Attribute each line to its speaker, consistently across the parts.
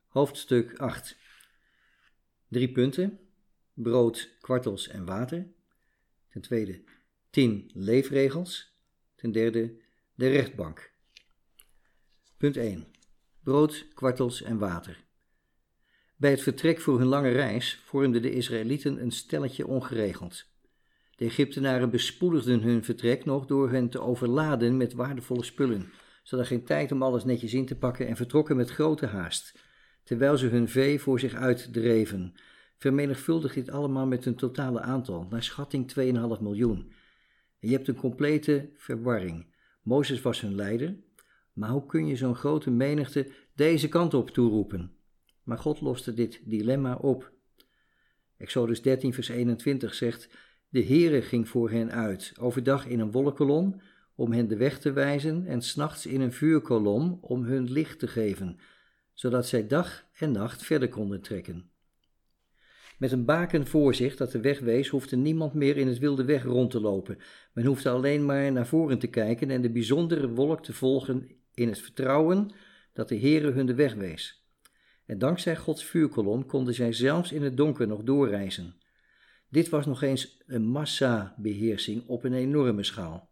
Speaker 1: Hoofdstuk 8. 3 punten. Brood, kwartels en water. Ten tweede, 10 leefregels. Ten derde, de rechtbank. Punt 1. Brood, kwartels en water. Bij het vertrek voor hun lange reis vormden de Israëlieten een stelletje ongeregeld. De Egyptenaren bespoedigden hun vertrek nog door hen te overladen met waardevolle spullen. Ze hadden geen tijd om alles netjes in te pakken en vertrokken met grote haast, terwijl ze hun vee voor zich uitdreven. Vermenigvuldig dit allemaal met een totale aantal, naar schatting 2,5 miljoen. En je hebt een complete verwarring. Mozes was hun leider, maar hoe kun je zo'n grote menigte deze kant op toeroepen? Maar God loste dit dilemma op. Exodus 13 vers 21 zegt: De Heere ging voor hen uit, overdag in een wolkenkolom om hen de weg te wijzen en 's nachts in een vuurkolom om hun licht te geven, zodat zij dag en nacht verder konden trekken. Met een baken voor zich dat de weg wees, hoefde niemand meer in het wilde weg rond te lopen. Men hoefde alleen maar naar voren te kijken en de bijzondere wolk te volgen in het vertrouwen dat de Heere hun de weg wees. En dankzij Gods vuurkolom konden zij zelfs in het donker nog doorreizen. Dit was nog eens een massabeheersing op een enorme schaal.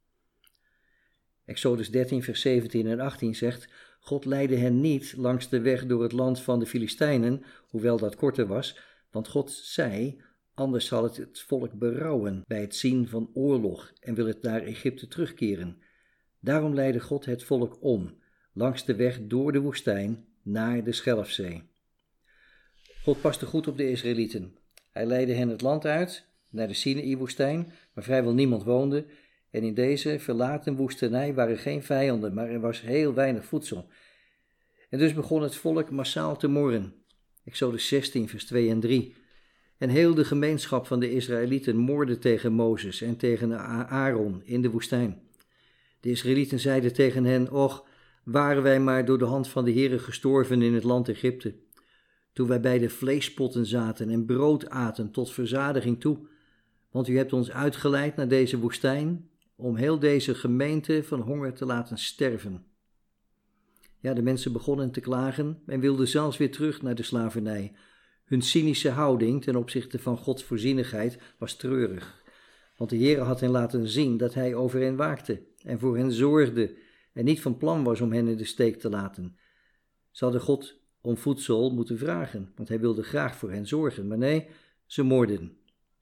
Speaker 1: Exodus 13 vers 17 en 18 zegt: God leidde hen niet langs de weg door het land van de Filistijnen, hoewel dat korter was, want God zei: anders zal het volk berouwen bij het zien van oorlog en wil het naar Egypte terugkeren. Daarom leidde God het volk om, langs de weg door de woestijn naar de Schelfzee. God paste goed op de Israëlieten. Hij leidde hen het land uit, naar de Sinaï-woestijn, waar vrijwel niemand woonde. En in deze verlaten woestenij waren geen vijanden, maar er was heel weinig voedsel. En dus begon het volk massaal te morren. Exodus 16 vers 2 en 3. En heel de gemeenschap van de Israëlieten morde tegen Mozes en tegen Aaron in de woestijn. De Israëlieten zeiden tegen hen: Och, waren wij maar door de hand van de Heere gestorven in het land Egypte. Toen wij bij de vleespotten zaten en brood aten tot verzadiging toe. Want u hebt ons uitgeleid naar deze woestijn om heel deze gemeente van honger te laten sterven. Ja, de mensen begonnen te klagen en wilden zelfs weer terug naar de slavernij. Hun cynische houding ten opzichte van Gods voorzienigheid was treurig. Want de Heere had hen laten zien dat hij over hen waakte en voor hen zorgde en niet van plan was om hen in de steek te laten. Ze hadden God om voedsel moeten vragen, want hij wilde graag voor hen zorgen, maar nee, ze moorden.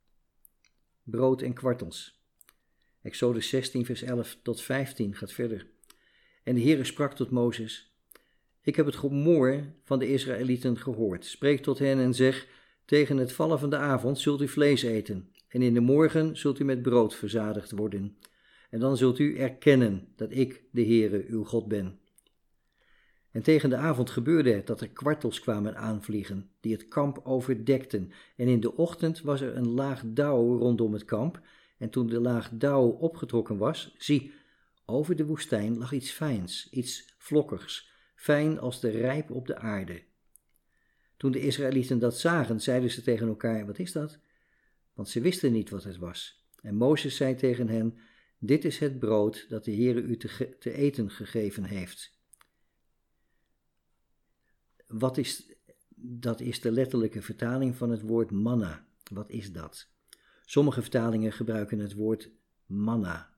Speaker 1: Brood en kwartels. Exodus 16 vers 11 tot 15 gaat verder. En de Heere sprak tot Mozes: Ik heb het gemor van de Israëlieten gehoord. Spreek tot hen en zeg: Tegen het vallen van de avond zult u vlees eten, en in de morgen zult u met brood verzadigd worden. En dan zult u erkennen dat ik, de Heere, uw God ben. En tegen de avond gebeurde het dat er kwartels kwamen aanvliegen, die het kamp overdekten. En in de ochtend was er een laag dauw rondom het kamp. En toen de laag dauw opgetrokken was, zie, over de woestijn lag iets fijns, iets vlokkigs, fijn als de rijp op de aarde. Toen de Israëlieten dat zagen, zeiden ze tegen elkaar: Wat is dat? Want ze wisten niet wat het was. En Mozes zei tegen hen: Dit is het brood dat de Heere u te eten gegeven heeft. Dat is de letterlijke vertaling van het woord manna. Wat is dat? Sommige vertalingen gebruiken het woord manna.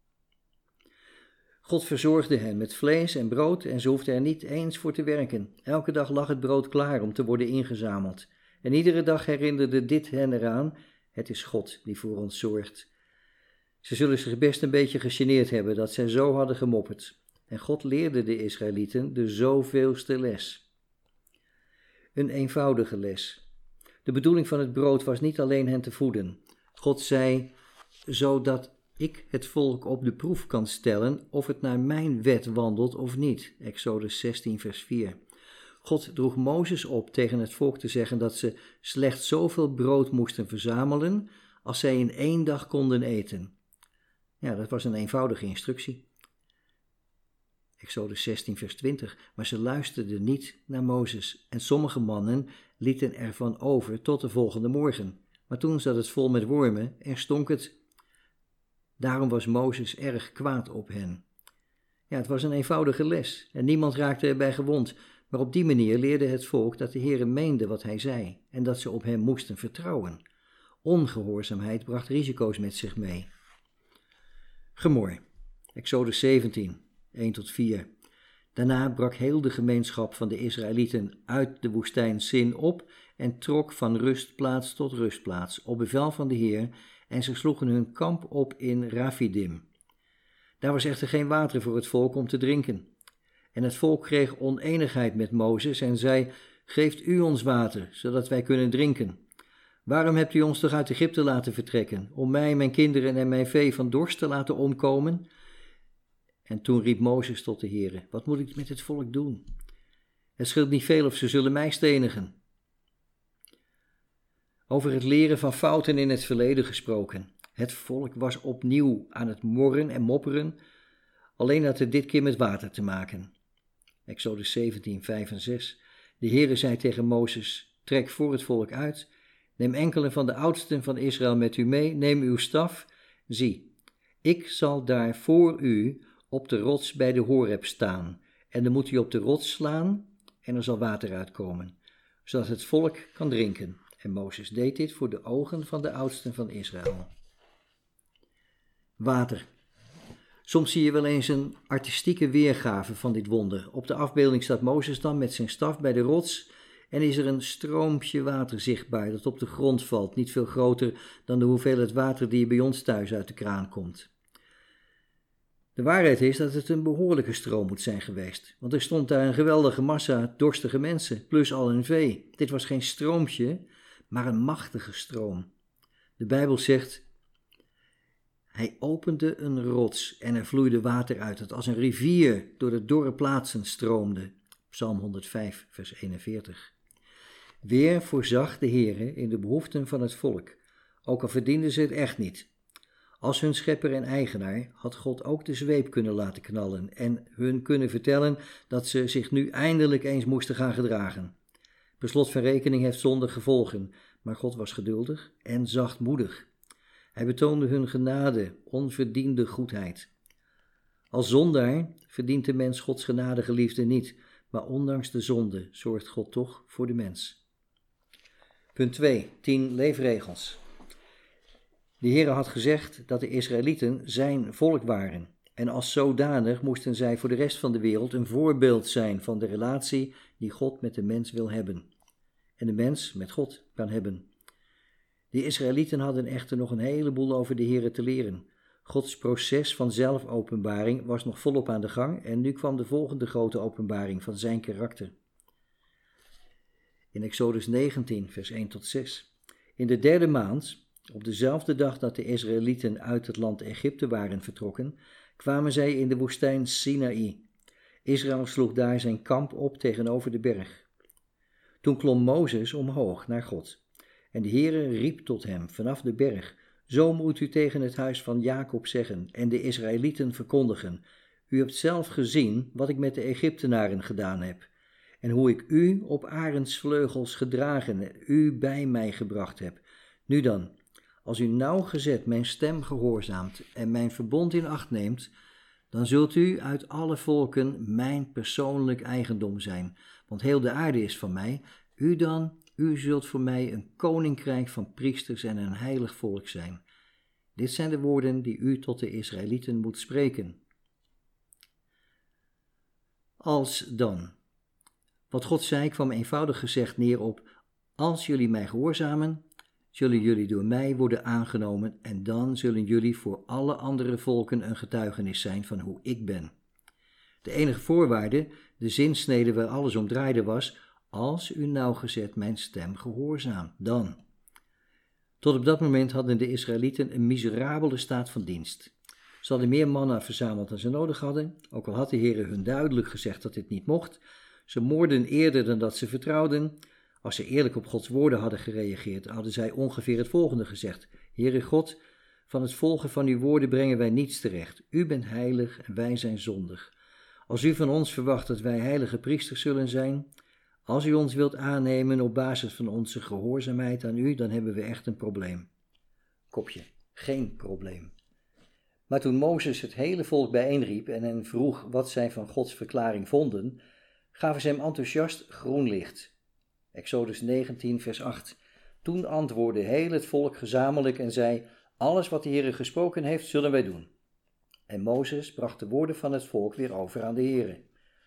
Speaker 1: God verzorgde hen met vlees en brood en ze hoefden er niet eens voor te werken. Elke dag lag het brood klaar om te worden ingezameld. En iedere dag herinnerde dit hen eraan: het is God die voor ons zorgt. Ze zullen zich best een beetje gegeneerd hebben dat zij zo hadden gemopperd. En God leerde de Israëlieten de zoveelste les. Een eenvoudige les. De bedoeling van het brood was niet alleen hen te voeden. God zei: zodat ik het volk op de proef kan stellen of het naar mijn wet wandelt of niet. Exodus 16 vers 4. God droeg Mozes op tegen het volk te zeggen dat ze slechts zoveel brood moesten verzamelen als zij in 1 dag konden eten. Ja, dat was een eenvoudige instructie. Exodus 16 vers 20. Maar ze luisterden niet naar Mozes en sommige mannen lieten ervan over tot de volgende morgen. Maar toen zat het vol met wormen en stonk het. Daarom was Mozes erg kwaad op hen. Ja, het was een eenvoudige les en niemand raakte erbij gewond. Maar op die manier leerde het volk dat de Heere meende wat hij zei en dat ze op hem moesten vertrouwen. Ongehoorzaamheid bracht risico's met zich mee. Gemor, Exodus 17, 1-4. Daarna brak heel de gemeenschap van de Israëlieten uit de woestijn Sin op en trok van rustplaats tot rustplaats op bevel van de Heer en ze sloegen hun kamp op in Rafidim. Daar was echter geen water voor het volk om te drinken. En het volk kreeg oneenigheid met Mozes en zei: geeft u ons water, zodat wij kunnen drinken. Waarom hebt u ons toch uit Egypte laten vertrekken, om mij, mijn kinderen en mijn vee van dorst te laten omkomen? En toen riep Mozes tot de Heere: wat moet ik met het volk doen? Het scheelt niet veel of ze zullen mij stenigen. Over het leren van fouten in het verleden gesproken. Het volk was opnieuw aan het morren en mopperen, alleen had het dit keer met water te maken. Exodus 17, 5 en 6. De Heere zei tegen Mozes: trek voor het volk uit, neem enkele van de oudsten van Israël met u mee, neem uw staf. Zie, ik zal daar voor u op de rots bij de Horeb staan, en dan moet u op de rots slaan en er zal water uitkomen, zodat het volk kan drinken. En Mozes deed dit voor de ogen van de oudsten van Israël. Water. Soms zie je wel eens een artistieke weergave van dit wonder. Op de afbeelding staat Mozes dan met zijn staf bij de rots en is er een stroompje water zichtbaar dat op de grond valt, niet veel groter dan de hoeveelheid water die bij ons thuis uit de kraan komt. De waarheid is dat het een behoorlijke stroom moet zijn geweest, want er stond daar een geweldige massa dorstige mensen, plus al hun vee. Dit was geen stroompje, maar een machtige stroom. De Bijbel zegt: hij opende een rots en er vloeide water uit, dat als een rivier door de dorre plaatsen stroomde. Psalm 105, vers 41. Weer voorzag de Heere in de behoeften van het volk, ook al verdienden ze het echt niet. Als hun schepper en eigenaar had God ook de zweep kunnen laten knallen en hun kunnen vertellen dat ze zich nu eindelijk eens moesten gaan gedragen. Per slot van rekening heeft zonde gevolgen, maar God was geduldig en zachtmoedig. Hij betoonde hun genade, onverdiende goedheid. Als zondaar verdient de mens Gods genadige liefde niet, maar ondanks de zonde zorgt God toch voor de mens. Punt 2. 10 leefregels. De Heere had gezegd dat de Israëlieten zijn volk waren en als zodanig moesten zij voor de rest van de wereld een voorbeeld zijn van de relatie die God met de mens wil hebben en de mens met God kan hebben. De Israëlieten hadden echter nog een heleboel over de Heere te leren. Gods proces van zelfopenbaring was nog volop aan de gang en nu kwam de volgende grote openbaring van zijn karakter. In Exodus 19, vers 1-6. In de derde maand, op dezelfde dag dat de Israëlieten uit het land Egypte waren vertrokken, kwamen zij in de woestijn Sinaï. Israël sloeg daar zijn kamp op tegenover de berg. Toen klom Mozes omhoog naar God. En de Heere riep tot hem vanaf de berg: zo moet u tegen het huis van Jacob zeggen en de Israëlieten verkondigen: u hebt zelf gezien wat ik met de Egyptenaren gedaan heb, en hoe ik u op arendsvleugels gedragen en u bij mij gebracht heb. Nu dan, als u nauwgezet mijn stem gehoorzaamt en mijn verbond in acht neemt, dan zult u uit alle volken mijn persoonlijk eigendom zijn, want heel de aarde is van mij. U zult voor mij een koninkrijk van priesters en een heilig volk zijn. Dit zijn de woorden die u tot de Israëlieten moet spreken. Als dan. Wat God zei kwam eenvoudig gezegd neer op: als jullie mij gehoorzamen, zullen jullie door mij worden aangenomen en dan zullen jullie voor alle andere volken een getuigenis zijn van hoe ik ben. De enige voorwaarde, de zinsnede waar alles om draaide was: als u nauwgezet mijn stem gehoorzaamt, dan. Tot op dat moment hadden de Israëlieten een miserabele staat van dienst. Ze hadden meer manna verzameld dan ze nodig hadden, ook al had de Heere hun duidelijk gezegd dat dit niet mocht. Ze moorden eerder dan dat ze vertrouwden. Als ze eerlijk op Gods woorden hadden gereageerd, hadden zij ongeveer het volgende gezegd: Heere God, van het volgen van uw woorden brengen wij niets terecht. U bent heilig en wij zijn zondig. Als u van ons verwacht dat wij heilige priesters zullen zijn, als u ons wilt aannemen op basis van onze gehoorzaamheid aan u, dan hebben we echt een probleem. Kopje, geen probleem. Maar toen Mozes het hele volk bijeenriep en hen vroeg wat zij van Gods verklaring vonden, gaven ze hem enthousiast groen licht. Exodus 19 vers 8. Toen antwoordde heel het volk gezamenlijk en zei: alles wat de Heere gesproken heeft, zullen wij doen. En Mozes bracht de woorden van het volk weer over aan de Heere.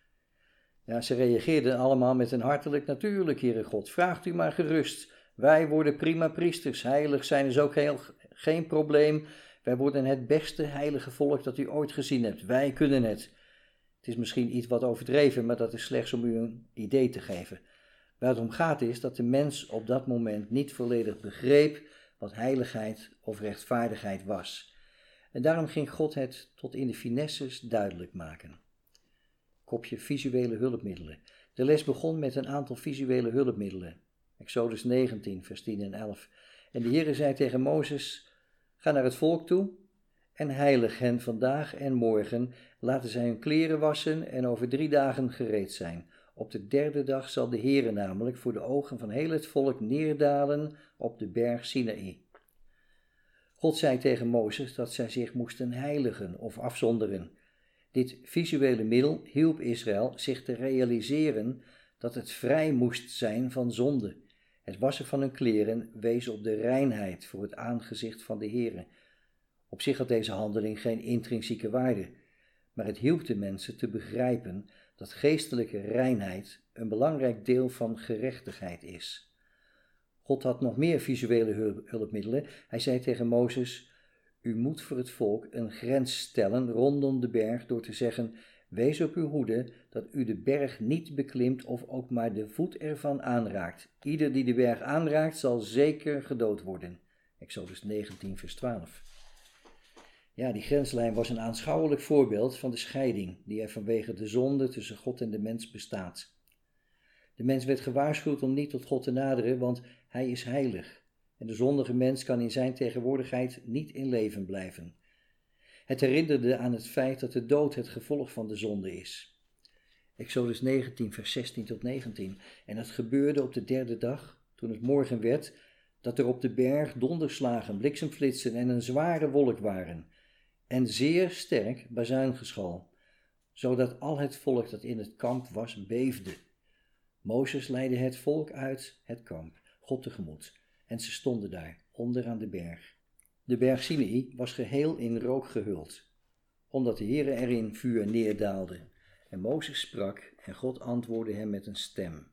Speaker 1: Ja, ze reageerden allemaal met een hartelijk natuurlijk, Heere God. Vraagt u maar gerust. Wij worden prima priesters. Heilig zijn is ook geen probleem. Wij worden het beste heilige volk dat u ooit gezien hebt. Wij kunnen het. Het is misschien iets wat overdreven, maar dat is slechts om u een idee te geven. Waar het om gaat is dat de mens op dat moment niet volledig begreep wat heiligheid of rechtvaardigheid was. En daarom ging God het tot in de finesses duidelijk maken. Kopje visuele hulpmiddelen. De les begon met een aantal visuele hulpmiddelen. Exodus 19 vers 10 en 11. En de Heere zei tegen Mozes: ga naar het volk toe en heilig hen vandaag en morgen. Laten zij hun kleren wassen en over 3 dagen gereed zijn. Op de 3e dag zal de Heere namelijk voor de ogen van heel het volk neerdalen op de berg Sinaï. God zei tegen Mozes dat zij zich moesten heiligen of afzonderen. Dit visuele middel hielp Israël zich te realiseren dat het vrij moest zijn van zonde. Het wassen van hun kleren wees op de reinheid voor het aangezicht van de Heere. Op zich had deze handeling geen intrinsieke waarde, maar het hielp de mensen te begrijpen dat geestelijke reinheid een belangrijk deel van gerechtigheid is. God had nog meer visuele hulpmiddelen. Hij zei tegen Mozes: u moet voor het volk een grens stellen rondom de berg door te zeggen: wees op uw hoede dat u de berg niet beklimt of ook maar de voet ervan aanraakt. Ieder die de berg aanraakt zal zeker gedood worden. Exodus 19 vers 12. Ja, die grenslijn was een aanschouwelijk voorbeeld van de scheiding die er vanwege de zonde tussen God en de mens bestaat. De mens werd gewaarschuwd om niet tot God te naderen, want hij is heilig. En de zondige mens kan in zijn tegenwoordigheid niet in leven blijven. Het herinnerde aan het feit dat de dood het gevolg van de zonde is. Exodus 19 vers 16 tot 19. En het gebeurde op de 3e dag, toen het morgen werd, dat er op de berg donderslagen, bliksemflitsen en een zware wolk waren. En zeer sterk bazuingeschal, zodat al het volk dat in het kamp was beefde. Mozes leidde het volk uit het kamp, God tegemoet, en ze stonden daar, onder aan de berg. De berg Sinaï was geheel in rook gehuld, omdat de Heere er in vuur neerdaalde. En Mozes sprak en God antwoordde hem met een stem.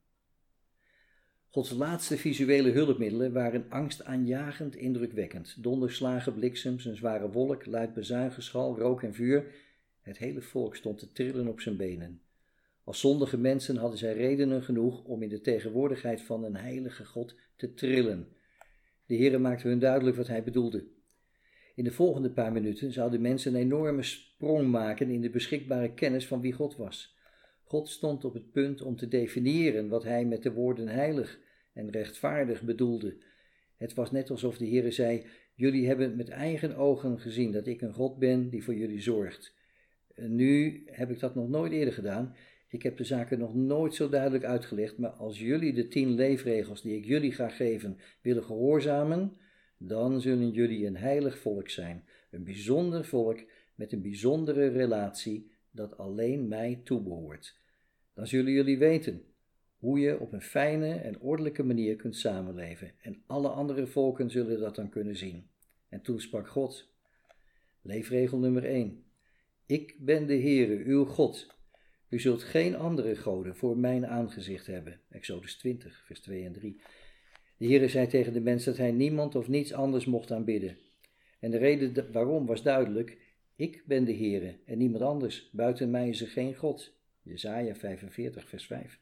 Speaker 1: Gods laatste visuele hulpmiddelen waren angstaanjagend indrukwekkend. Donderslagen, bliksems, een zware wolk, luid bazuingeschal, rook en vuur. Het hele volk stond te trillen op zijn benen. Als zondige mensen hadden zij redenen genoeg om in de tegenwoordigheid van een heilige God te trillen. De Heere maakte hun duidelijk wat hij bedoelde. In de volgende paar minuten zouden mensen een enorme sprong maken in de beschikbare kennis van wie God was. God stond op het punt om te definiëren wat hij met de woorden heilig en rechtvaardig bedoelde. Het was net alsof de Heere zei: jullie hebben met eigen ogen gezien dat ik een God ben die voor jullie zorgt. Nu heb ik dat nog nooit eerder gedaan. Ik heb de zaken nog nooit zo duidelijk uitgelegd, maar als jullie de 10 leefregels die ik jullie ga geven willen gehoorzamen, dan zullen jullie een heilig volk zijn, een bijzonder volk met een bijzondere relatie dat alleen mij toebehoort. Dan zullen jullie weten hoe je op een fijne en ordelijke manier kunt samenleven en alle andere volken zullen dat dan kunnen zien. En toen sprak God. Leefregel nummer 1. Ik ben de Heere, uw God. U zult geen andere goden voor mijn aangezicht hebben. Exodus 20, vers 2 en 3. De Heere zei tegen de mens dat hij niemand of niets anders mocht aanbidden. En de reden waarom was duidelijk: ik ben de Heere en niemand anders. Buiten mij is er geen God. Jesaja 45, vers 5.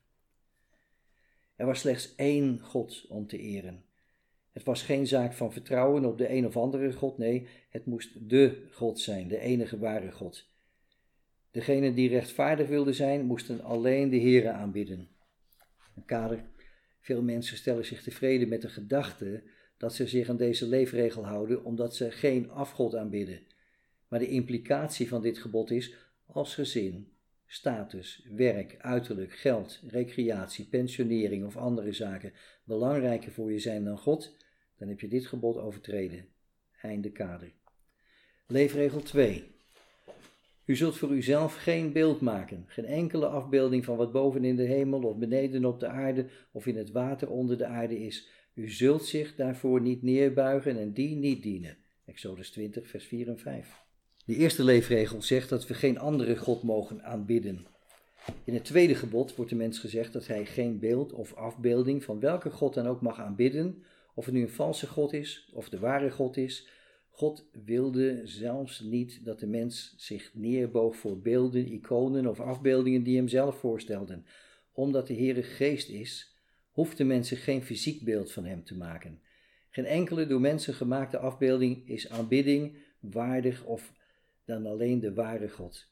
Speaker 1: Er was slechts één God om te eren. Het was geen zaak van vertrouwen op de een of andere God, nee, het moest de God zijn, de enige ware God. Degenen die rechtvaardig wilden zijn, moesten alleen de Heere aanbidden. Een kader: veel mensen stellen zich tevreden met de gedachte dat ze zich aan deze leefregel houden omdat ze geen afgod aanbidden. Maar de implicatie van dit gebod is: als gezin, status, werk, uiterlijk, geld, recreatie, pensionering of andere zaken belangrijker voor je zijn dan God, dan heb je dit gebod overtreden. Einde kader. Leefregel 2. U zult voor uzelf geen beeld maken, geen enkele afbeelding van wat boven in de hemel of beneden op de aarde of in het water onder de aarde is. U zult zich daarvoor niet neerbuigen en die niet dienen. Exodus 20, vers 4 en 5. De eerste leefregel zegt dat we geen andere God mogen aanbidden. In het tweede gebod wordt de mens gezegd dat hij geen beeld of afbeelding van welke God dan ook mag aanbidden, of het nu een valse God is of de ware God is. God wilde zelfs niet dat de mens zich neerboog voor beelden, iconen of afbeeldingen die hem zelf voorstelden. Omdat de Heere geest is, hoeft de mens zich geen fysiek beeld van hem te maken. Geen enkele door mensen gemaakte afbeelding is aanbidding waardig of dan alleen de ware God.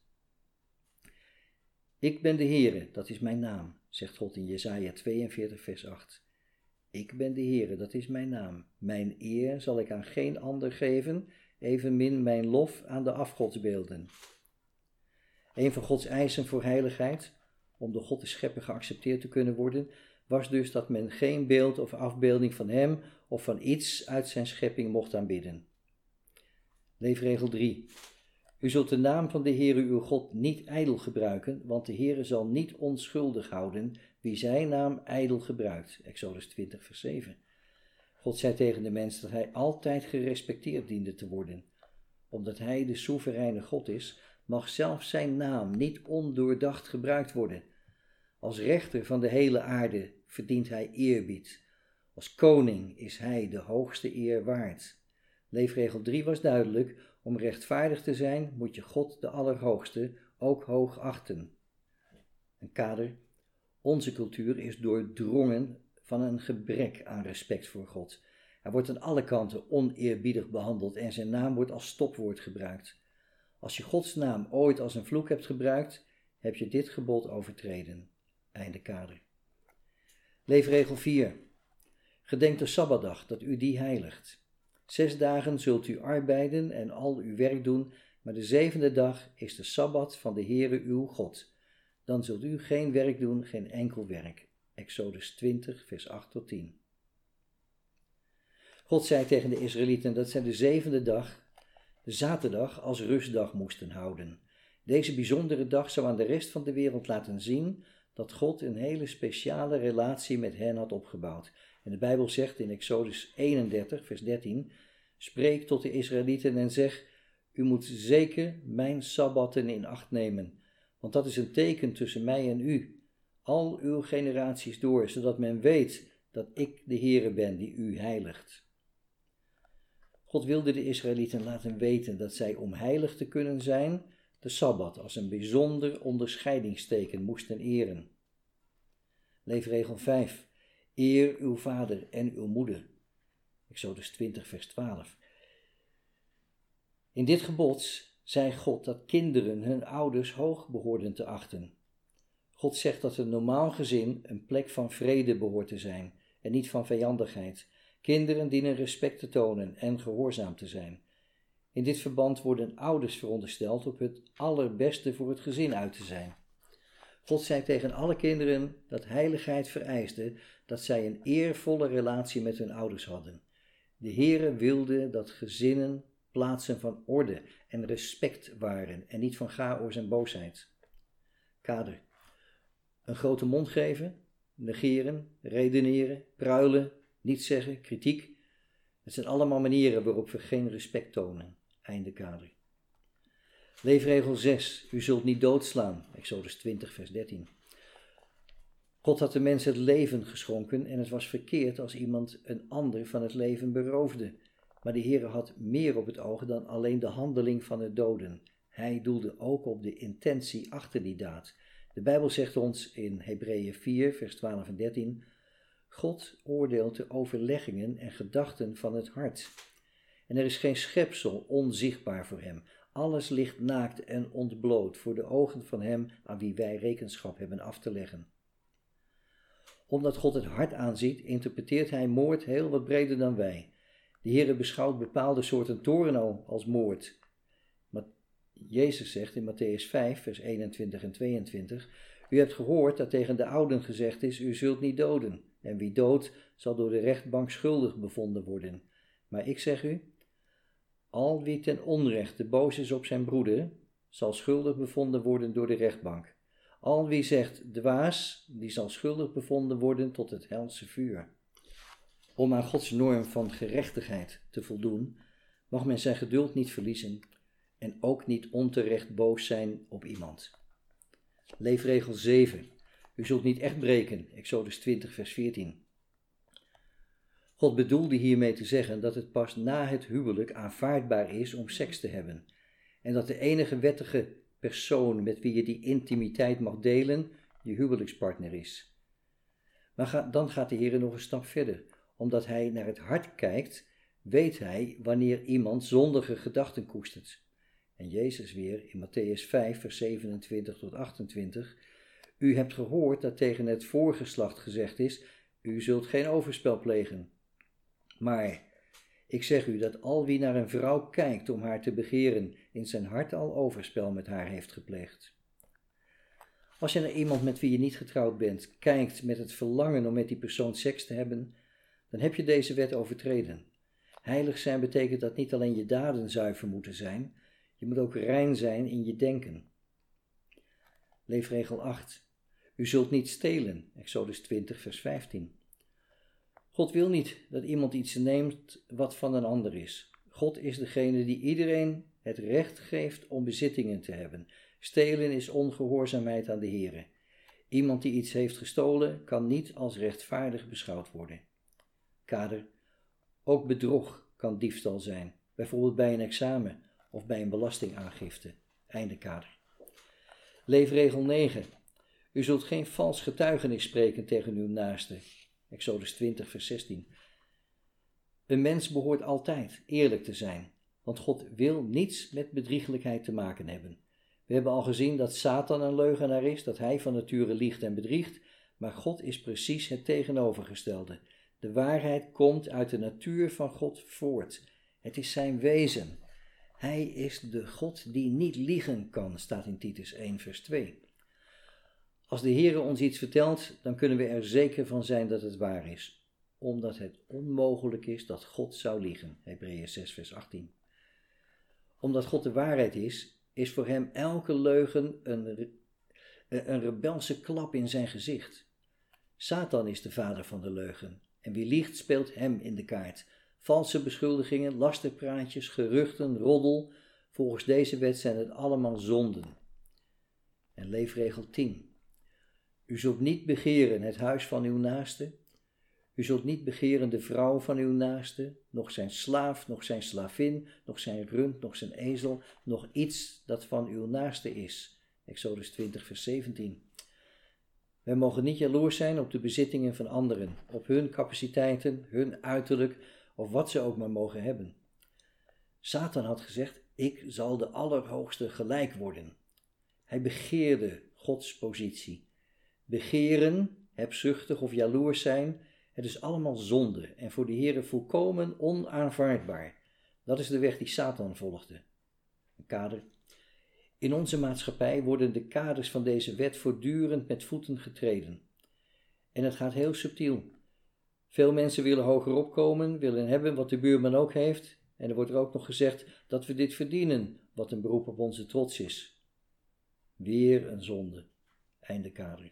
Speaker 1: Ik ben de Heere, dat is mijn naam, zegt God in Jesaja 42 vers 8. Ik ben de Heere, dat is mijn naam. Mijn eer zal ik aan geen ander geven, evenmin mijn lof aan de afgodsbeelden. Een van Gods eisen voor heiligheid, om door God de schepper geaccepteerd te kunnen worden, was dus dat men geen beeld of afbeelding van hem of van iets uit zijn schepping mocht aanbidden. Leefregel 3. U zult de naam van de Heere uw God niet ijdel gebruiken, want de Heere zal niet onschuldig houden wie zijn naam ijdel gebruikt. Exodus 20 vers 7. God zei tegen de mens dat hij altijd gerespecteerd diende te worden. Omdat hij de soevereine God is, mag zelfs zijn naam niet ondoordacht gebruikt worden. Als rechter van de hele aarde verdient hij eerbied. Als koning is hij de hoogste eer waard. Leefregel 3 was duidelijk: om rechtvaardig te zijn moet je God de Allerhoogste ook hoog achten. Een kader: onze cultuur is doordrongen van een gebrek aan respect voor God. Hij wordt aan alle kanten oneerbiedig behandeld en zijn naam wordt als stopwoord gebruikt. Als je Gods naam ooit als een vloek hebt gebruikt, heb je dit gebod overtreden. Einde kader. Leefregel 4. Gedenk de Sabbatdag, dat u die heiligt. 6 dagen zult u arbeiden en al uw werk doen, maar de 7e dag is de Sabbat van de Heere uw God. Dan zult u geen werk doen, geen enkel werk. Exodus 20, vers 8 tot 10. God zei tegen de Israëlieten dat zij de 7e dag, de zaterdag, als rustdag moesten houden. Deze bijzondere dag zou aan de rest van de wereld laten zien dat God een hele speciale relatie met hen had opgebouwd. En de Bijbel zegt in Exodus 31, vers 13, spreek tot de Israëlieten en zeg, u moet zeker mijn sabbatten in acht nemen, want dat is een teken tussen mij en u, al uw generaties door, zodat men weet dat ik de Heere ben die u heiligt. God wilde de Israëlieten laten weten dat zij om heilig te kunnen zijn, de Sabbat als een bijzonder onderscheidingsteken moesten eren. Leefregel 5. Eer uw vader en uw moeder. Exodus 20 vers 12. In dit gebod zei God dat kinderen hun ouders hoog behoorden te achten. God zegt dat een normaal gezin een plek van vrede behoort te zijn en niet van vijandigheid. Kinderen dienen respect te tonen en gehoorzaam te zijn. In dit verband worden ouders verondersteld op het allerbeste voor het gezin uit te zijn. God zei tegen alle kinderen dat heiligheid vereiste dat zij een eervolle relatie met hun ouders hadden. De Heere wilde dat gezinnen plaatsen van orde en respect waren en niet van chaos en boosheid. Kader: een grote mond geven, negeren, redeneren, pruilen, niets zeggen, kritiek. Het zijn allemaal manieren waarop we geen respect tonen. Einde kader. Leefregel 6. U zult niet doodslaan. Exodus 20 vers 13. God had de mens het leven geschonken en het was verkeerd als iemand een ander van het leven beroofde. Maar de Heere had meer op het oog dan alleen de handeling van het doden. Hij doelde ook op de intentie achter die daad. De Bijbel zegt ons in Hebreeën 4 vers 12 en 13... God oordeelt de overleggingen en gedachten van het hart. En er is geen schepsel onzichtbaar voor hem. Alles ligt naakt en ontbloot voor de ogen van hem aan wie wij rekenschap hebben af te leggen. Omdat God het hart aanziet, interpreteert hij moord heel wat breder dan wij. De Heere beschouwt bepaalde soorten toorn als moord. Maar Jezus zegt in Mattheüs 5, vers 21 en 22... U hebt gehoord dat tegen de ouden gezegd is, u zult niet doden. En wie doodt, zal door de rechtbank schuldig bevonden worden. Maar ik zeg u, al wie ten onrechte boos is op zijn broeder, zal schuldig bevonden worden door de rechtbank. Al wie zegt dwaas, die zal schuldig bevonden worden tot het helse vuur. Om aan Gods norm van gerechtigheid te voldoen, mag men zijn geduld niet verliezen en ook niet onterecht boos zijn op iemand. Leefregel 7. U zult niet echt breken, Exodus 20 vers 14. God bedoelde hiermee te zeggen dat het pas na het huwelijk aanvaardbaar is om seks te hebben. En dat de enige wettige persoon met wie je die intimiteit mag delen, je huwelijkspartner is. Maar dan gaat de Heer nog een stap verder. Omdat hij naar het hart kijkt, weet hij wanneer iemand zondige gedachten koestert. En Jezus weer in Matthäus 5 vers 27 tot 28. U hebt gehoord dat tegen het voorgeslacht gezegd is, u zult geen overspel plegen. Maar ik zeg u dat al wie naar een vrouw kijkt om haar te begeren, in zijn hart al overspel met haar heeft gepleegd. Als je naar iemand met wie je niet getrouwd bent, kijkt met het verlangen om met die persoon seks te hebben, dan heb je deze wet overtreden. Heilig zijn betekent dat niet alleen je daden zuiver moeten zijn, je moet ook rein zijn in je denken. Leefregel 8. U zult niet stelen, Exodus 20 vers 15. God wil niet dat iemand iets neemt wat van een ander is. God is degene die iedereen het recht geeft om bezittingen te hebben. Stelen is ongehoorzaamheid aan de Heere. Iemand die iets heeft gestolen kan niet als rechtvaardig beschouwd worden. Kader. Ook bedrog kan diefstal zijn, bijvoorbeeld bij een examen of bij een belastingaangifte. Einde kader. Leefregel 9. U zult geen vals getuigenis spreken tegen uw naaste. Exodus 20 vers 16. Een mens behoort altijd eerlijk te zijn, want God wil niets met bedrieglijkheid te maken hebben. We hebben al gezien dat Satan een leugenaar is, dat hij van nature liegt en bedriegt, maar God is precies het tegenovergestelde. De waarheid komt uit de natuur van God voort. Het is zijn wezen. Hij is de God die niet liegen kan, staat in Titus 1 vers 2. Als de Heere ons iets vertelt, dan kunnen we er zeker van zijn dat het waar is, omdat het onmogelijk is dat God zou liegen, Hebreeën 6 vers 18. Omdat God de waarheid is voor hem elke leugen een rebelse klap in zijn gezicht. Satan is de vader van de leugen en wie liegt speelt hem in de kaart. Valse beschuldigingen, lasterpraatjes, geruchten, roddel, volgens deze wet zijn het allemaal zonden. En leefregel 10. U zult niet begeren het huis van uw naaste. U zult niet begeren de vrouw van uw naaste, nog zijn slaaf, nog zijn slavin, nog zijn rund, nog zijn ezel, nog iets dat van uw naaste is. Exodus 20 vers 17. Wij mogen niet jaloers zijn op de bezittingen van anderen, op hun capaciteiten, hun uiterlijk of wat ze ook maar mogen hebben. Satan had gezegd, ik zal de Allerhoogste gelijk worden. Hij begeerde Gods positie. Begeren, hebzuchtig of jaloers zijn, het is allemaal zonde en voor de Heere volkomen onaanvaardbaar. Dat is de weg die Satan volgde. Een kader. In onze maatschappij worden de kaders van deze wet voortdurend met voeten getreden. En het gaat heel subtiel. Veel mensen willen hoger opkomen, willen hebben wat de buurman ook heeft. En er wordt er ook nog gezegd dat we dit verdienen, wat een beroep op onze trots is. Weer een zonde. Einde kader.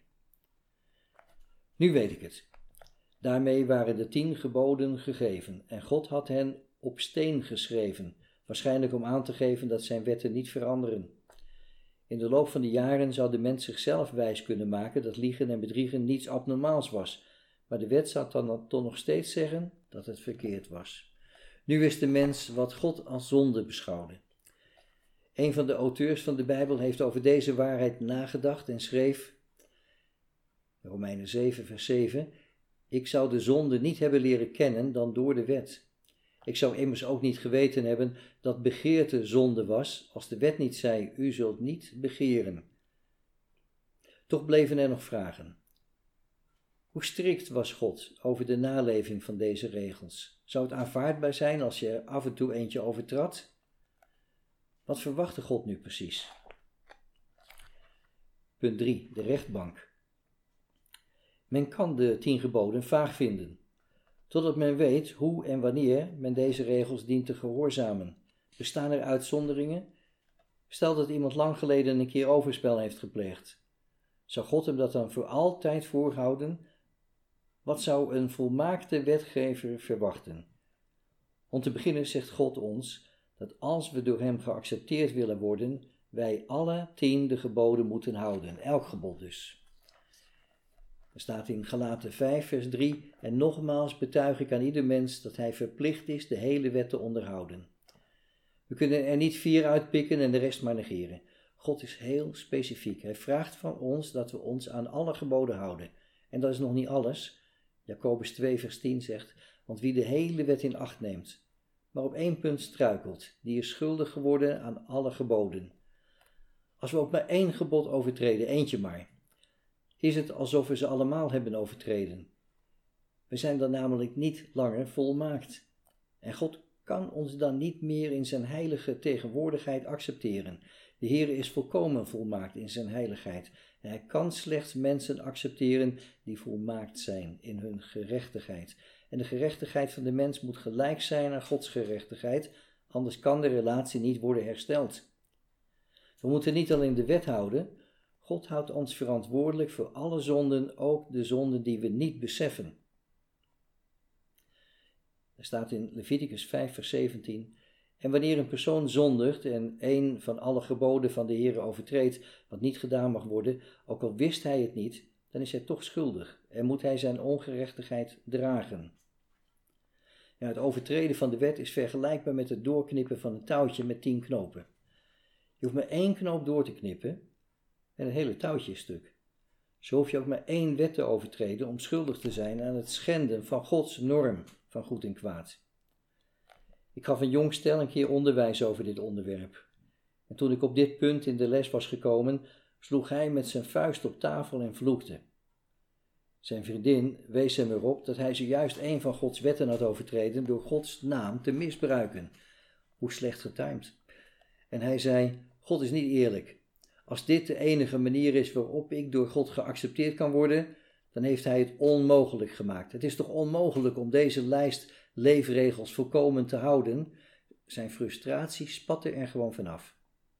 Speaker 1: Nu weet ik het. Daarmee waren de 10 geboden gegeven en God had hen op steen geschreven, waarschijnlijk om aan te geven dat zijn wetten niet veranderen. In de loop van de jaren zou de mens zichzelf wijs kunnen maken dat liegen en bedriegen niets abnormaals was, maar de wet zou dan toch nog steeds zeggen dat het verkeerd was. Nu wist de mens wat God als zonde beschouwde. Een van de auteurs van de Bijbel heeft over deze waarheid nagedacht en schreef, Romeinen 7 vers 7, ik zou de zonde niet hebben leren kennen dan door de wet. Ik zou immers ook niet geweten hebben dat begeerte zonde was, als de wet niet zei, u zult niet begeren. Toch bleven er nog vragen. Hoe strikt was God over de naleving van deze regels? Zou het aanvaardbaar zijn als je er af en toe eentje overtrad? Wat verwachtte God nu precies? Punt 3. De rechtbank. Men kan de 10 geboden vaag vinden, totdat men weet hoe en wanneer men deze regels dient te gehoorzamen. Bestaan er uitzonderingen? Stel dat iemand lang geleden een keer overspel heeft gepleegd. Zou God hem dat dan voor altijd voorhouden? Wat zou een volmaakte wetgever verwachten? Om te beginnen zegt God ons dat als we door hem geaccepteerd willen worden, wij alle 10 de geboden moeten houden, elk gebod dus. Er staat in Galaten 5 vers 3, en nogmaals betuig ik aan ieder mens dat hij verplicht is de hele wet te onderhouden. We kunnen er niet 4 uitpikken en de rest maar negeren. God is heel specifiek. Hij vraagt van ons dat we ons aan alle geboden houden. En dat is nog niet alles. Jacobus 2 vers 10 zegt, want wie de hele wet in acht neemt, maar op 1 punt struikelt, die is schuldig geworden aan alle geboden. Als we ook maar 1 gebod overtreden, eentje maar, is het alsof we ze allemaal hebben overtreden. We zijn dan namelijk niet langer volmaakt. En God kan ons dan niet meer in zijn heilige tegenwoordigheid accepteren. De Heere is volkomen volmaakt in zijn heiligheid. En hij kan slechts mensen accepteren die volmaakt zijn in hun gerechtigheid. En de gerechtigheid van de mens moet gelijk zijn aan Gods gerechtigheid, anders kan de relatie niet worden hersteld. We moeten niet alleen de wet houden, God houdt ons verantwoordelijk voor alle zonden, ook de zonden die we niet beseffen. Er staat in Leviticus 5 vers 17, en wanneer een persoon zondigt en 1 van alle geboden van de Heere overtreedt, wat niet gedaan mag worden, ook al wist hij het niet, dan is hij toch schuldig en moet hij zijn ongerechtigheid dragen. Ja, het overtreden van de wet is vergelijkbaar met het doorknippen van een touwtje met 10 knopen. Je hoeft maar 1 knoop door te knippen en het hele touwtje is stuk. Zo hoef je ook maar 1 wet te overtreden om schuldig te zijn aan het schenden van Gods norm van goed en kwaad. Ik gaf een jong stel een keer onderwijs over dit onderwerp. En toen ik op dit punt in de les was gekomen, sloeg hij met zijn vuist op tafel en vloekte. Zijn vriendin wees hem erop dat hij zojuist 1 van Gods wetten had overtreden door Gods naam te misbruiken. Hoe slecht getimed. En hij zei, God is niet eerlijk. Als dit de enige manier is waarop ik door God geaccepteerd kan worden, dan heeft hij het onmogelijk gemaakt. Het is toch onmogelijk om deze lijst leefregels volkomen te houden? Zijn frustratie spatte er gewoon vanaf.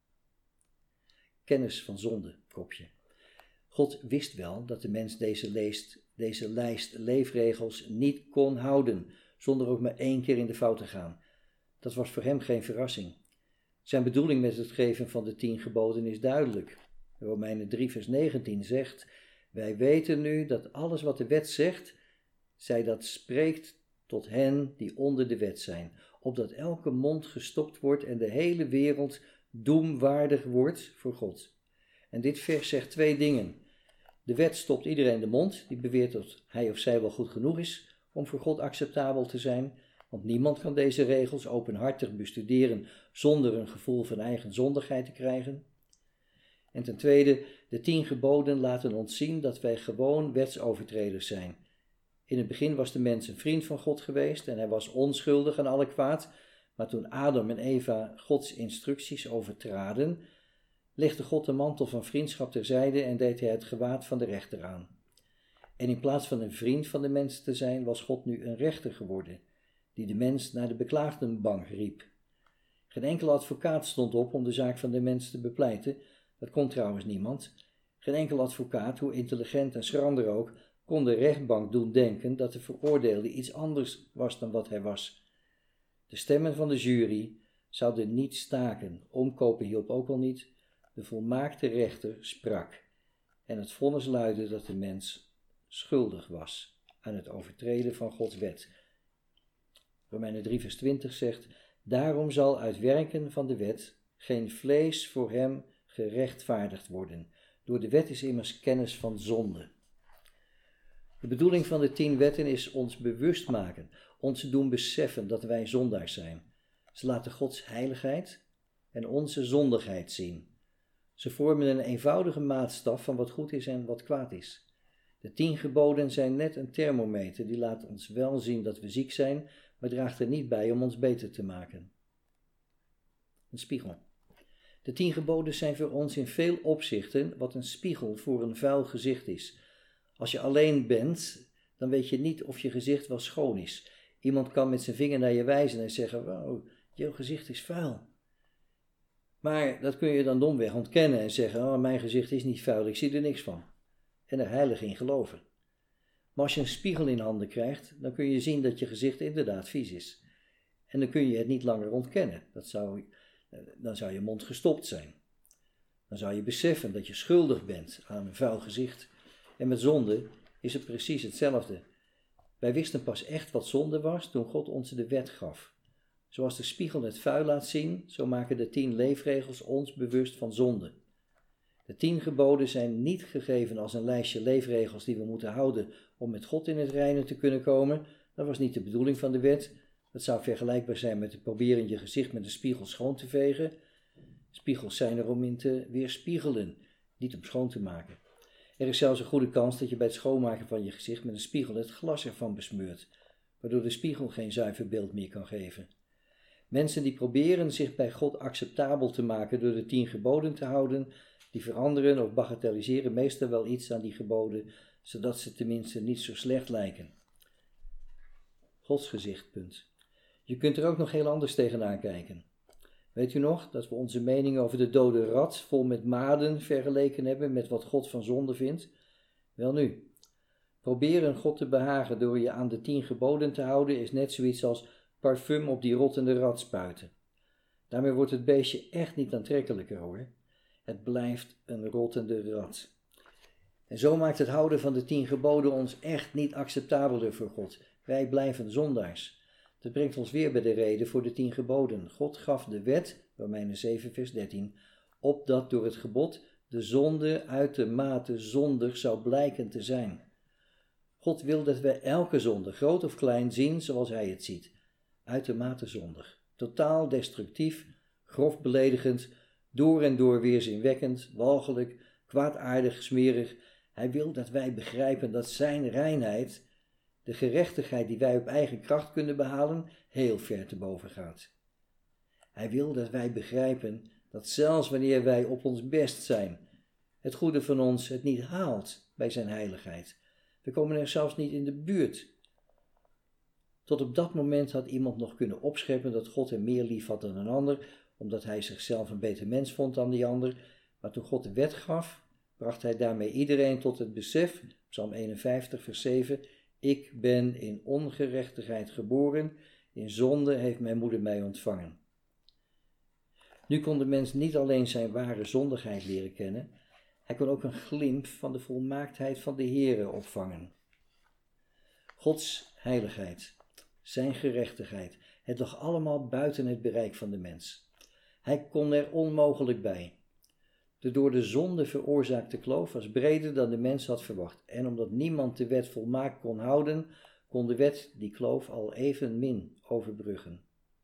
Speaker 1: Kennis van zonde, kopje. God wist wel dat de mens deze lijst leefregels niet kon houden, zonder ook maar 1 keer in de fout te gaan. Dat was voor hem geen verrassing. Zijn bedoeling met het geven van de 10 geboden is duidelijk. Romeinen 3 vers 19 zegt, wij weten nu dat alles wat de wet zegt, zij dat spreekt tot hen die onder de wet zijn, opdat elke mond gestopt wordt en de hele wereld doemwaardig wordt voor God. En dit vers zegt 2 dingen. De wet stopt iedereen de mond, die beweert dat hij of zij wel goed genoeg is om voor God acceptabel te zijn, want niemand kan deze regels openhartig bestuderen zonder een gevoel van eigen zondigheid te krijgen. En ten tweede, de 10 geboden laten ons zien dat wij gewoon wetsovertreders zijn. In het begin was de mens een vriend van God geweest en hij was onschuldig aan alle kwaad, maar toen Adam en Eva Gods instructies overtraden, legde God de mantel van vriendschap terzijde en deed hij het gewaad van de rechter aan. En in plaats van een vriend van de mens te zijn, was God nu een rechter geworden, die de mens naar de beklaagdenbank riep. Geen enkele advocaat stond op om de zaak van de mens te bepleiten, dat kon trouwens niemand. Geen enkel advocaat, hoe intelligent en schrander ook, kon de rechtbank doen denken dat de veroordeelde iets anders was dan wat hij was. De stemmen van de jury zouden niet staken, omkopen hielp ook al niet. De volmaakte rechter sprak en het vonnis luidde dat de mens schuldig was aan het overtreden van Gods wet. Romeinen 3 vers 20 zegt, daarom zal uit werken van de wet geen vlees voor hem gerechtvaardigd worden. Door de wet is immers kennis van zonde. De bedoeling van de 10 wetten is ons bewust maken, ons doen beseffen dat wij zondaars zijn. Ze laten Gods heiligheid en onze zondigheid zien. Ze vormen een eenvoudige maatstaf van wat goed is en wat kwaad is. De 10 geboden zijn net een thermometer, die laat ons wel zien dat we ziek zijn, maar draagt er niet bij om ons beter te maken. Een spiegel. De 10 geboden zijn voor ons in veel opzichten wat een spiegel voor een vuil gezicht is. Als je alleen bent, dan weet je niet of je gezicht wel schoon is. Iemand kan met zijn vinger naar je wijzen en zeggen, wow, jouw gezicht is vuil. Maar dat kun je dan domweg ontkennen en zeggen, oh, mijn gezicht is niet vuil, ik zie er niks van. En er heilig in geloven. Maar als je een spiegel in handen krijgt, dan kun je zien dat je gezicht inderdaad vies is. En dan kun je het niet langer ontkennen. Dan zou je mond gestopt zijn. Dan zou je beseffen dat je schuldig bent aan een vuil gezicht. En met zonde is het precies hetzelfde. Wij wisten pas echt wat zonde was toen God ons de wet gaf. Zoals de spiegel het vuil laat zien, zo maken de 10 leefregels ons bewust van zonde. De 10 geboden zijn niet gegeven als een lijstje leefregels die we moeten houden om met God in het reine te kunnen komen. Dat was niet de bedoeling van de wet. Dat zou vergelijkbaar zijn met het proberen je gezicht met een spiegel schoon te vegen. Spiegels zijn er om in te weerspiegelen, niet om schoon te maken. Er is zelfs een goede kans dat je bij het schoonmaken van je gezicht met een spiegel het glas ervan besmeurt, waardoor de spiegel geen zuiver beeld meer kan geven. Mensen die proberen zich bij God acceptabel te maken door de 10 geboden te houden, die veranderen of bagatelliseren meestal wel iets aan die geboden, zodat ze tenminste niet zo slecht lijken. Gods gezichtpunt. Je kunt er ook nog heel anders tegenaan kijken. Weet u nog dat we onze mening over de dode rat vol met maden vergeleken hebben met wat God van zonde vindt? Welnu, proberen God te behagen door je aan de 10 geboden te houden is net zoiets als parfum op die rottende rat spuiten. Daarmee wordt het beestje echt niet aantrekkelijker hoor. Het blijft een rottende rat. En zo maakt het houden van de 10 geboden ons echt niet acceptabeler voor God. Wij blijven zondaars. Dat brengt ons weer bij de reden voor de 10 geboden. God gaf de wet, Romeinen 7 vers 13, opdat door het gebod de zonde uitermate zondig zou blijken te zijn. God wil dat wij elke zonde, groot of klein, zien zoals hij het ziet. Uitermate zondig, totaal destructief, grof beledigend, door en door weerzinwekkend, walgelijk, kwaadaardig, smerig. Hij wil dat wij begrijpen dat zijn reinheid, de gerechtigheid die wij op eigen kracht kunnen behalen, heel ver te boven gaat. Hij wil dat wij begrijpen dat zelfs wanneer wij op ons best zijn, het goede van ons het niet haalt bij zijn heiligheid. We komen er zelfs niet in de buurt. Tot op dat moment had iemand nog kunnen opscheppen dat God hem meer lief had dan een ander, omdat hij zichzelf een beter mens vond dan die ander. Maar toen God de wet gaf, bracht hij daarmee iedereen tot het besef, Psalm 51 vers 7, ik ben in ongerechtigheid geboren, in zonde heeft mijn moeder mij ontvangen. Nu kon de mens niet alleen zijn ware zondigheid leren kennen, hij kon ook een glimp van de volmaaktheid van de Heere opvangen. Gods heiligheid, zijn gerechtigheid, het lag allemaal buiten het bereik van de mens. Hij kon er onmogelijk bij. De door de zonde veroorzaakte kloof was breder dan de mens had verwacht. En omdat niemand de wet volmaakt kon houden, kon de wet die kloof al evenmin overbruggen.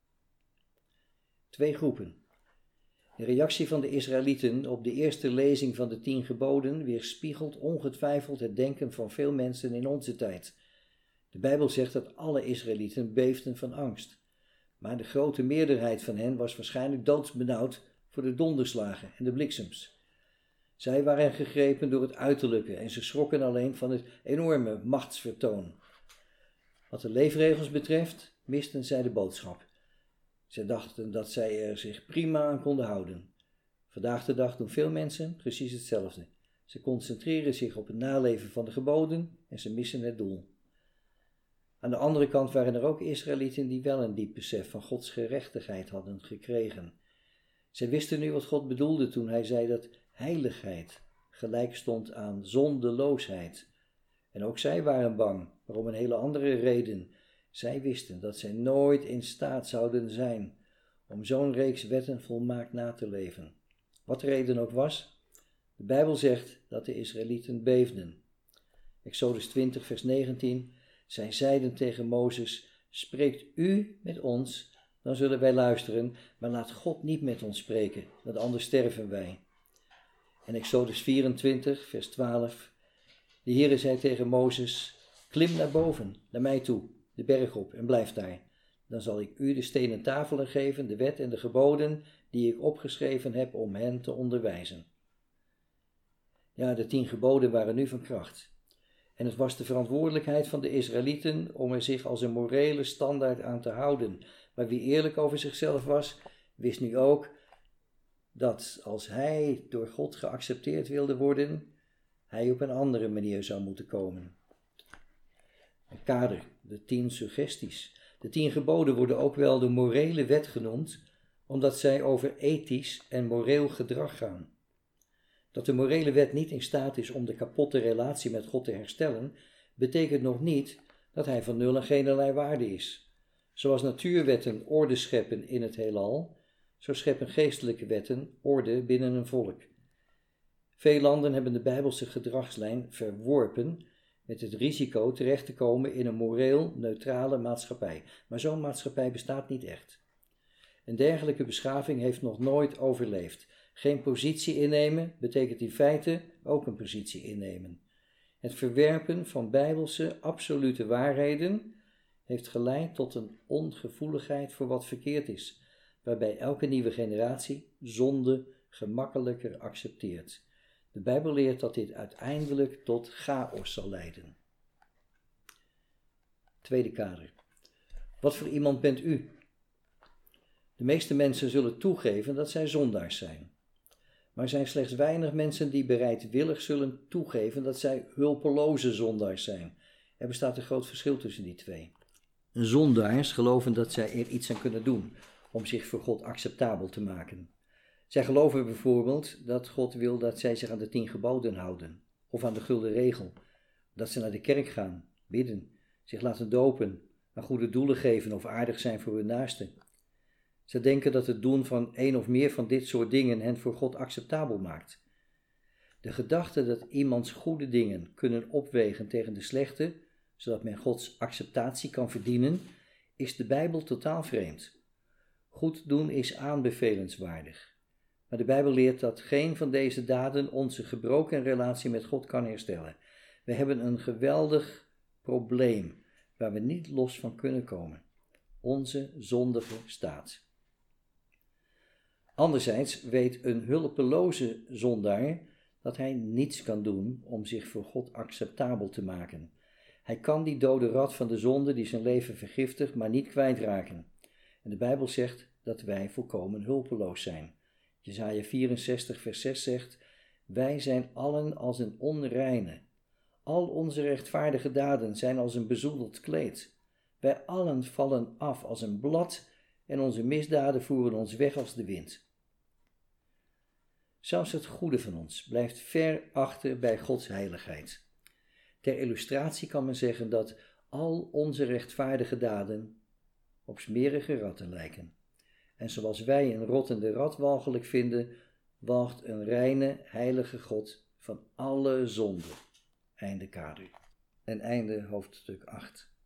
Speaker 1: 2 groepen. De reactie van de Israëlieten op de eerste lezing van de 10 geboden weerspiegelt ongetwijfeld het denken van veel mensen in onze tijd. De Bijbel zegt dat alle Israëlieten beefden van angst. Maar de grote meerderheid van hen was waarschijnlijk doodsbenauwd voor de donderslagen en de bliksems. Zij waren gegrepen door het uiterlijke en ze schrokken alleen van het enorme machtsvertoon. Wat de leefregels betreft, misten zij de boodschap. Zij dachten dat zij er zich prima aan konden houden. Vandaag de dag doen veel mensen precies hetzelfde. Ze concentreren zich op het naleven van de geboden en ze missen het doel. Aan de andere kant waren er ook Israëlieten die wel een diep besef van Gods gerechtigheid hadden gekregen. Zij wisten nu wat God bedoelde toen hij zei dat heiligheid gelijk stond aan zondeloosheid. En ook zij waren bang, maar om een hele andere reden. Zij wisten dat zij nooit in staat zouden zijn om zo'n reeks wetten volmaakt na te leven. Wat de reden ook was, de Bijbel zegt dat de Israëlieten beefden. Exodus 20 vers 19, zij zeiden tegen Mozes, spreekt u met ons, dan zullen wij luisteren, maar laat God niet met ons spreken, want anders sterven wij. En Exodus 24 vers 12, de Heere zei tegen Mozes, klim naar boven, naar mij toe, de berg op en blijf daar. Dan zal ik u de stenen tafelen geven, de wet en de geboden die ik opgeschreven heb om hen te onderwijzen. Ja, de 10 geboden waren nu van kracht. En het was de verantwoordelijkheid van de Israëlieten om er zich als een morele standaard aan te houden. Maar wie eerlijk over zichzelf was, wist nu ook dat als hij door God geaccepteerd wilde worden, hij op een andere manier zou moeten komen. Een kader, de 10 suggesties. De 10 geboden worden ook wel de morele wet genoemd, omdat zij over ethisch en moreel gedrag gaan. Dat de morele wet niet in staat is om de kapotte relatie met God te herstellen, betekent nog niet dat hij van nul en geenerlei waarde is. Zoals natuurwetten orde scheppen in het heelal, zo scheppen geestelijke wetten orde binnen een volk. Veel landen hebben de Bijbelse gedragslijn verworpen met het risico terecht te komen in een moreel neutrale maatschappij. Maar zo'n maatschappij bestaat niet echt. Een dergelijke beschaving heeft nog nooit overleefd. Geen positie innemen betekent in feite ook een positie innemen. Het verwerpen van bijbelse absolute waarheden heeft geleid tot een ongevoeligheid voor wat verkeerd is, waarbij elke nieuwe generatie zonde gemakkelijker accepteert. De Bijbel leert dat dit uiteindelijk tot chaos zal leiden. Tweede kader. Wat voor iemand bent u? De meeste mensen zullen toegeven dat zij zondaars zijn. Maar er zijn slechts weinig mensen die bereidwillig zullen toegeven dat zij hulpeloze zondaars zijn. Er bestaat een groot verschil tussen die twee. Zondaars geloven dat zij er iets aan kunnen doen om zich voor God acceptabel te maken. Zij geloven bijvoorbeeld dat God wil dat zij zich aan de 10 geboden houden, of aan de gulden regel, dat ze naar de kerk gaan, bidden, zich laten dopen, aan goede doelen geven of aardig zijn voor hun naasten. Ze denken dat het doen van 1 of meer van dit soort dingen hen voor God acceptabel maakt. De gedachte dat iemands goede dingen kunnen opwegen tegen de slechte, zodat men Gods acceptatie kan verdienen, is de Bijbel totaal vreemd. Goed doen is aanbevelenswaardig. Maar de Bijbel leert dat geen van deze daden onze gebroken relatie met God kan herstellen. We hebben een geweldig probleem waar we niet los van kunnen komen. Onze zondige staat. Anderzijds weet een hulpeloze zondaar dat hij niets kan doen om zich voor God acceptabel te maken. Hij kan die dode rat van de zonde die zijn leven vergiftigt, maar niet kwijtraken. En de Bijbel zegt dat wij volkomen hulpeloos zijn. Jesaja 64 vers 6 zegt: wij zijn allen als een onreine. Al onze rechtvaardige daden zijn als een bezoedeld kleed. Wij allen vallen af als een blad en onze misdaden voeren ons weg als de wind. Zelfs het goede van ons blijft ver achter bij Gods heiligheid. Ter illustratie kan men zeggen dat al onze rechtvaardige daden op smerige ratten lijken. En zoals wij een rottende rat walgelijk vinden, walgt een reine, heilige God van alle zonde. Einde kader. En einde hoofdstuk 8.